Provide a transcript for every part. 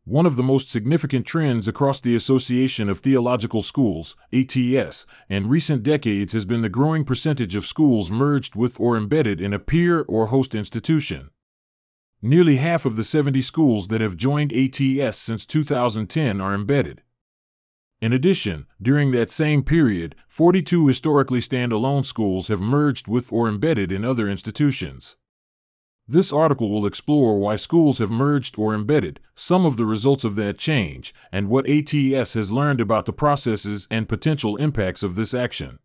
One of the most significant trends across the Association of Theological Schools, ATS, in recent decades has been the growing percentage of schools merged with or embedded in a peer or host institution. Nearly half of the 70 schools that have joined ATS since 2010 are embedded. In addition, during that same period, 42 historically standalone schools have merged with or embedded in other institutions. This article will explore why schools have merged or embedded, some of the results of that change, and what ATS has learned about the processes and potential impacts of this action.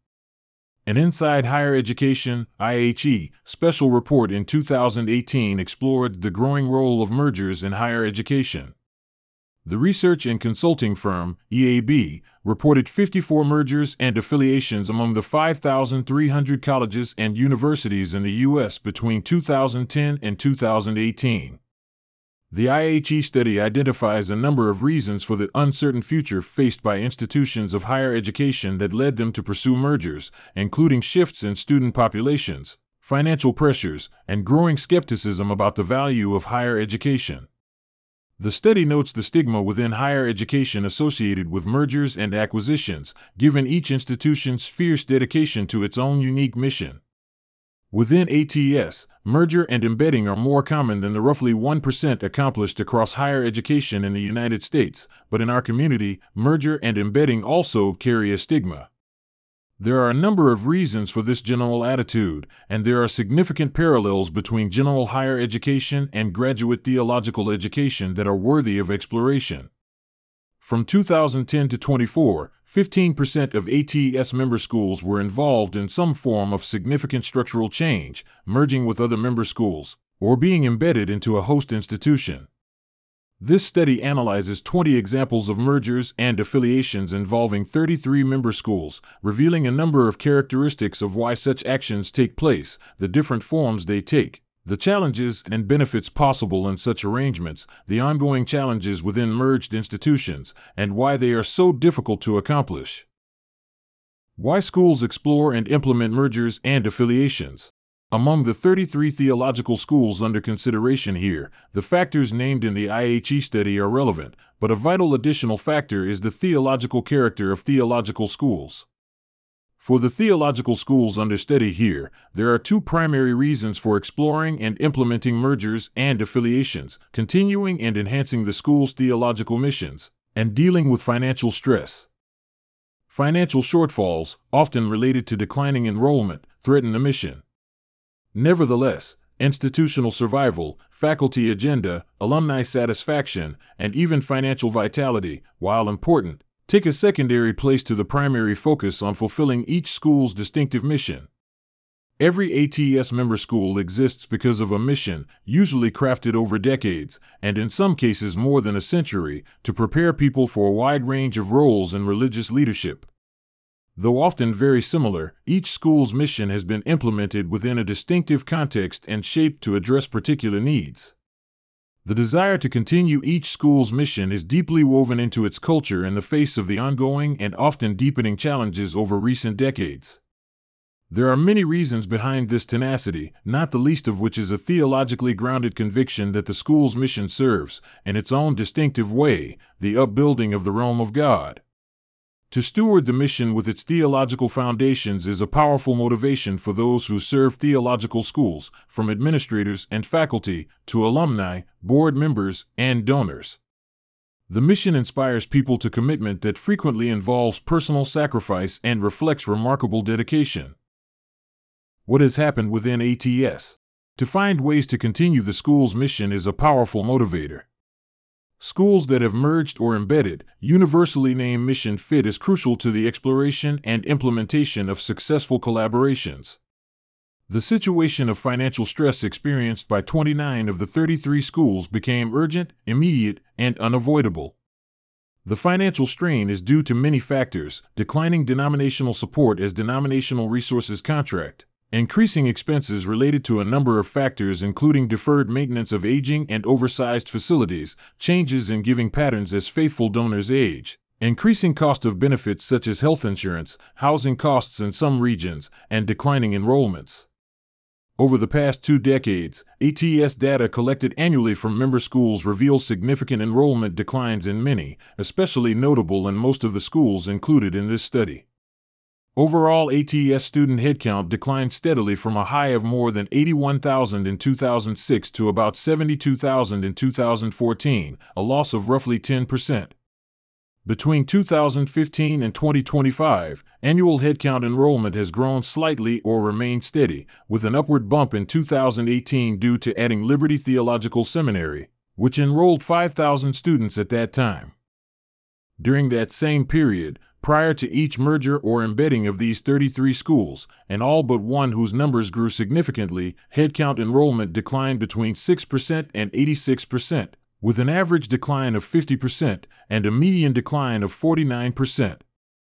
An Inside Higher Education (IHE) special report in 2018 explored the growing role of mergers in higher education. The research and consulting firm, EAB, reported 54 mergers and affiliations among the 5,300 colleges and universities in the U.S. between 2010 and 2018. The IHE study identifies a number of reasons for the uncertain future faced by institutions of higher education that led them to pursue mergers, including shifts in student populations, financial pressures, and growing skepticism about the value of higher education. The study notes the stigma within higher education associated with mergers and acquisitions, given each institution's fierce dedication to its own unique mission. Within ATS, merger and embedding are more common than the roughly 1% accomplished across higher education in the United States, but in our community, merger and embedding also carry a stigma. There are a number of reasons for this general attitude, and there are significant parallels between general higher education and graduate theological education that are worthy of exploration. From 2010 to 24, 15% of ATS member schools were involved in some form of significant structural change, merging with other member schools, or being embedded into a host institution. This study analyzes 20 examples of mergers and affiliations involving 33 member schools, revealing a number of characteristics of why such actions take place, the different forms they take, the challenges and benefits possible in such arrangements, the ongoing challenges within merged institutions, and why they are so difficult to accomplish. Why schools explore and implement mergers and affiliations. Among the 33 theological schools under consideration here, the factors named in the IHE study are relevant, but a vital additional factor is the theological character of theological schools. For the theological schools under study here, there are two primary reasons for exploring and implementing mergers and affiliations: continuing and enhancing the school's theological missions, and dealing with financial stress. Financial shortfalls, often related to declining enrollment, threaten the mission. Nevertheless, institutional survival, faculty agenda, alumni satisfaction, and even financial vitality, while important, take a secondary place to the primary focus on fulfilling each school's distinctive mission. Every ATS member school exists because of a mission, usually crafted over decades, and in some cases more than a century, to prepare people for a wide range of roles in religious leadership. Though often very similar, each school's mission has been implemented within a distinctive context and shaped to address particular needs. The desire to continue each school's mission is deeply woven into its culture in the face of the ongoing and often deepening challenges over recent decades. There are many reasons behind this tenacity, not the least of which is a theologically grounded conviction that the school's mission serves, in its own distinctive way, the upbuilding of the realm of God. To steward the mission with its theological foundations is a powerful motivation for those who serve theological schools, from administrators and faculty to alumni, board members, and donors. The mission inspires people to commitment that frequently involves personal sacrifice and reflects remarkable dedication. What has happened within ATS? To find ways to continue the school's mission is a powerful motivator. Schools that have merged or embedded, universally named mission fit is crucial to the exploration and implementation of successful collaborations. The situation of financial stress experienced by 29 of the 33 schools became urgent, immediate, and unavoidable. The financial strain is due to many factors: declining denominational support as denominational resources contract, increasing expenses related to a number of factors including deferred maintenance of aging and oversized facilities, changes in giving patterns as faithful donors age, increasing cost of benefits such as health insurance, housing costs in some regions, and declining enrollments. Over the past 2 decades, ATS data collected annually from member schools reveals significant enrollment declines in many, especially notable in most of the schools included in this study. Overall, ATS student headcount declined steadily from a high of more than 81,000 in 2006 to about 72,000 in 2014, a loss of roughly 10%. Between 2015 and 2025, annual headcount enrollment has grown slightly or remained steady, with an upward bump in 2018 due to adding Liberty Theological Seminary, which enrolled 5,000 students at that time. During that same period, prior to each merger or embedding of these 33 schools, and all but one whose numbers grew significantly, headcount enrollment declined between 6% and 86%. With an average decline of 50% and a median decline of 49%.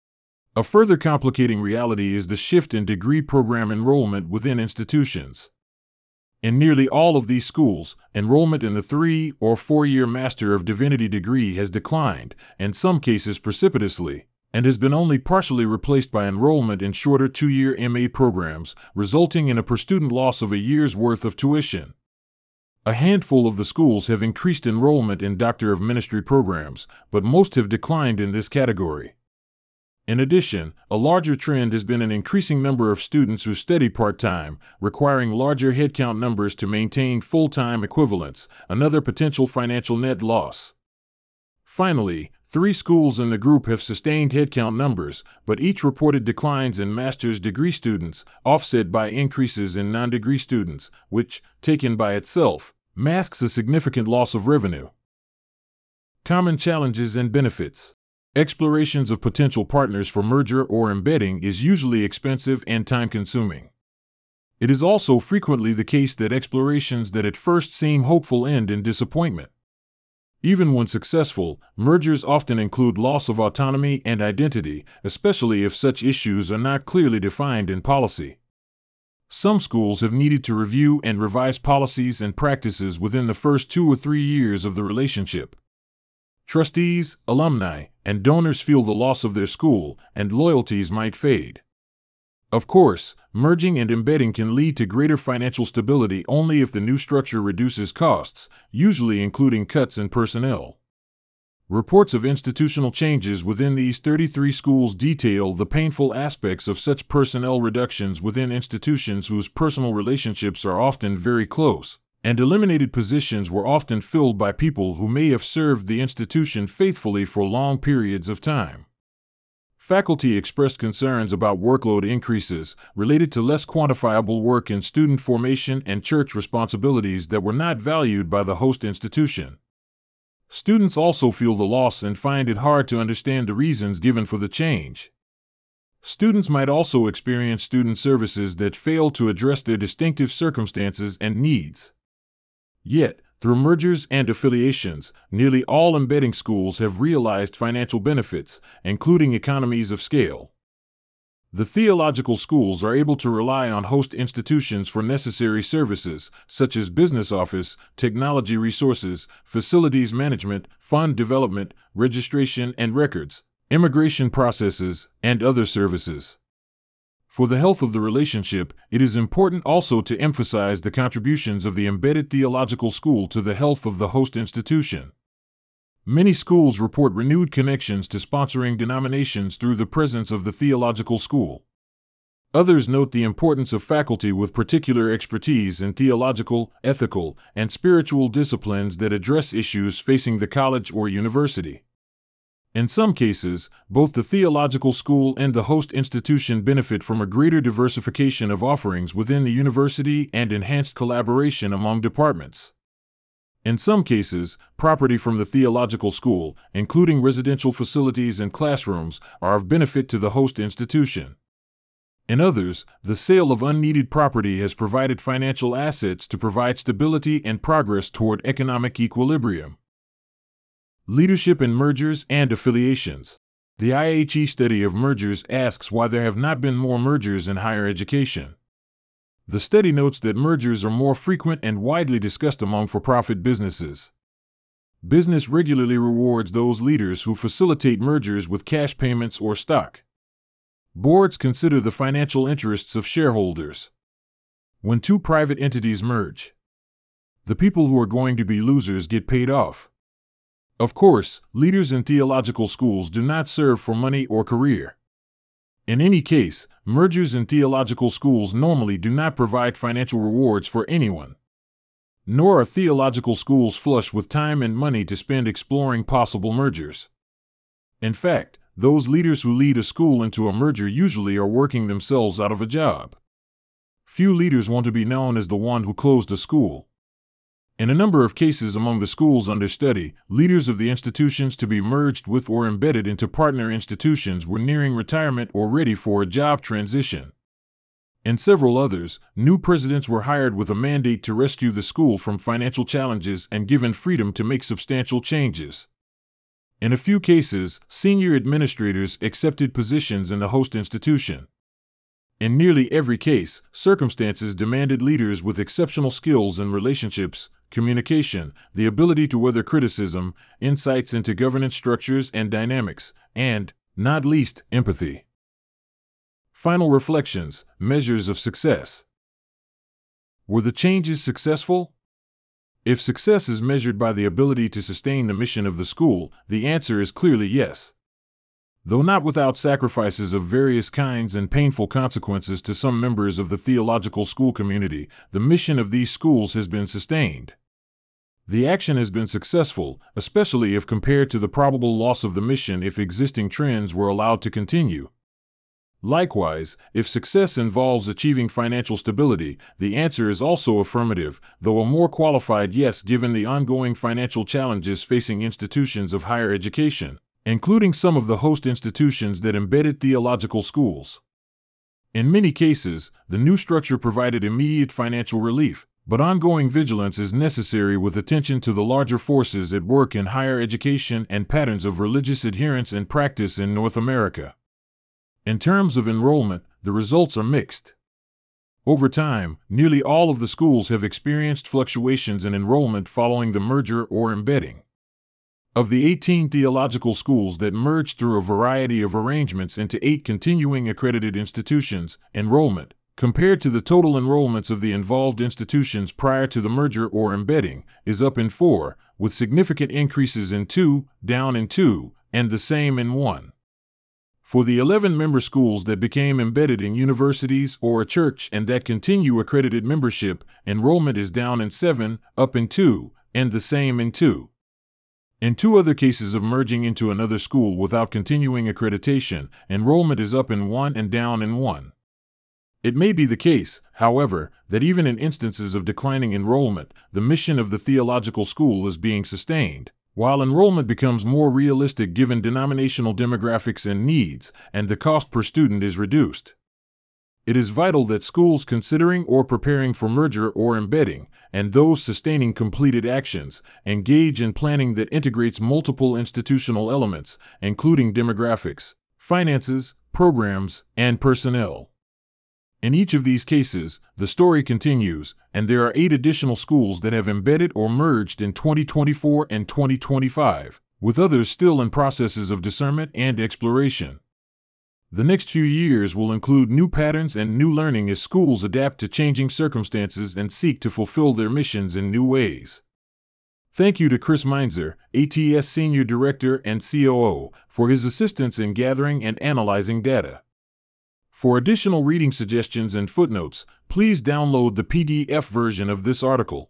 A further complicating reality is the shift in degree program enrollment within institutions. In nearly all of these schools, enrollment in the 3- or 4-year Master of Divinity degree has declined, in some cases precipitously, and has been only partially replaced by enrollment in shorter 2-year MA programs, resulting in a per-student loss of a year's worth of tuition. A handful of the schools have increased enrollment in Doctor of Ministry programs, but most have declined in this category. In addition, a larger trend has been an increasing number of students who study part-time, requiring larger headcount numbers to maintain full-time equivalents, another potential financial net loss. Finally, 3 schools in the group have sustained headcount numbers, but each reported declines in master's degree students, offset by increases in non-degree students, which, taken by itself, masks a significant loss of revenue. Common challenges and benefits. Explorations of potential partners for merger or embedding is usually expensive and time-consuming. It is also frequently the case that explorations that at first seem hopeful end in disappointment. Even when successful, mergers often include loss of autonomy and identity, especially if such issues are not clearly defined in policy. Some schools have needed to review and revise policies and practices within the first 2 or 3 years of the relationship. Trustees, alumni, and donors feel the loss of their school, and loyalties might fade. Of course, merging and embedding can lead to greater financial stability only if the new structure reduces costs, usually including cuts in personnel. Reports of institutional changes within these 33 schools detail the painful aspects of such personnel reductions within institutions whose personal relationships are often very close, and eliminated positions were often filled by people who may have served the institution faithfully for long periods of time. Faculty expressed concerns about workload increases related to less quantifiable work in student formation and church responsibilities that were not valued by the host institution. Students also feel the loss and find it hard to understand the reasons given for the change. Students might also experience student services that fail to address their distinctive circumstances and needs. Yet, through mergers and affiliations, nearly all embedding schools have realized financial benefits, including economies of scale. The theological schools are able to rely on host institutions for necessary services, such as business office, technology resources, facilities management, fund development, registration and records, immigration processes, and other services. For the health of the relationship, it is important also to emphasize the contributions of the embedded theological school to the health of the host institution. Many schools report renewed connections to sponsoring denominations through the presence of the theological school. Others note the importance of faculty with particular expertise in theological, ethical, and spiritual disciplines that address issues facing the college or university. In some cases, both the theological school and the host institution benefit from a greater diversification of offerings within the university and enhanced collaboration among departments. In some cases, property from the theological school, including residential facilities and classrooms, are of benefit to the host institution. In others, the sale of unneeded property has provided financial assets to provide stability and progress toward economic equilibrium. Leadership in mergers and affiliations. The IHE study of mergers asks why there have not been more mergers in higher education. The study notes that mergers are more frequent and widely discussed among for-profit businesses. Business regularly rewards those leaders who facilitate mergers with cash payments or stock. Boards consider the financial interests of shareholders. When two private entities merge, the people who are going to be losers get paid off. Of course, leaders in theological schools do not serve for money or career. In any case, mergers in theological schools normally do not provide financial rewards for anyone. Nor are theological schools flush with time and money to spend exploring possible mergers. In fact, those leaders who lead a school into a merger usually are working themselves out of a job. Few leaders want to be known as the one who closed a school. In a number of cases among the schools under study, leaders of the institutions to be merged with or embedded into partner institutions were nearing retirement or ready for a job transition. In several others, new presidents were hired with a mandate to rescue the school from financial challenges and given freedom to make substantial changes. In a few cases, senior administrators accepted positions in the host institution. In nearly every case, circumstances demanded leaders with exceptional skills in relationships, communication, the ability to weather criticism, insights into governance structures and dynamics, and, not least, empathy. Final reflections, measures of success. Were the changes successful? If success is measured by the ability to sustain the mission of the school, the answer is clearly yes. Though not without sacrifices of various kinds and painful consequences to some members of the theological school community, the mission of these schools has been sustained. The action has been successful, especially if compared to the probable loss of the mission if existing trends were allowed to continue. Likewise, if success involves achieving financial stability, the answer is also affirmative, though a more qualified yes given the ongoing financial challenges facing institutions of higher education, including some of the host institutions that embedded theological schools. In many cases, the new structure provided immediate financial relief, but ongoing vigilance is necessary with attention to the larger forces at work in higher education and patterns of religious adherence and practice in North America. In terms of enrollment, the results are mixed. Over time, nearly all of the schools have experienced fluctuations in enrollment following the merger or embedding. Of the 18 theological schools that merged through a variety of arrangements into 8 continuing accredited institutions, enrollment, compared to the total enrollments of the involved institutions prior to the merger or embedding, is up in 4, with significant increases in 2, down in 2, and the same in 1. For the 11 member schools that became embedded in universities or a church and that continue accredited membership, enrollment is down in 7, up in 2, and the same in 2. In 2 other cases of merging into another school without continuing accreditation, enrollment is up in 1 and down in 1. It may be the case, however, that even in instances of declining enrollment, the mission of the theological school is being sustained, while enrollment becomes more realistic given denominational demographics and needs, and the cost per student is reduced. It is vital that schools considering or preparing for merger or embedding, and those sustaining completed actions, engage in planning that integrates multiple institutional elements, including demographics, finances, programs, and personnel. In each of these cases, the story continues, and there are 8 additional schools that have embedded or merged in 2024 and 2025, with others still in processes of discernment and exploration. The next few years will include new patterns and new learning as schools adapt to changing circumstances and seek to fulfill their missions in new ways. Thank you to Chris Meinzer, ATS Senior Director and COO, for his assistance in gathering and analyzing data. For additional reading suggestions and footnotes, please download the PDF version of this article.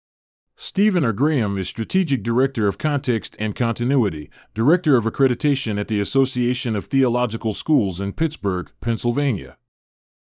Stephen R. Graham is Strategic Director of Context and Continuity, Director of Accreditation at the Association of Theological Schools in Pittsburgh, Pennsylvania.